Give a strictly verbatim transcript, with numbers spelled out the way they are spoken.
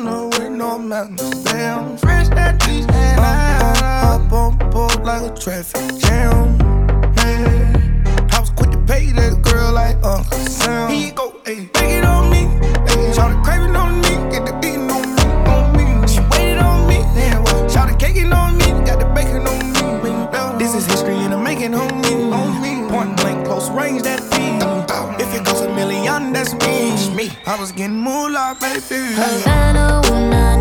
Atlanta with no mountains. Damn, fresh that beach and I up on board like a traffic jam. Man, I was quick to pay that girl like Uncle Sam. He go, ayy, take it on me. Ayy, shout the craving on me, get the beating on me, on me. She waited on me, then what? Shout the caking on me, got the bacon on me. This is history and I'm making on me, on me. Point blank, close range, that feed. If it goes a million, that's me. I was getting moolah, baby. Havana, una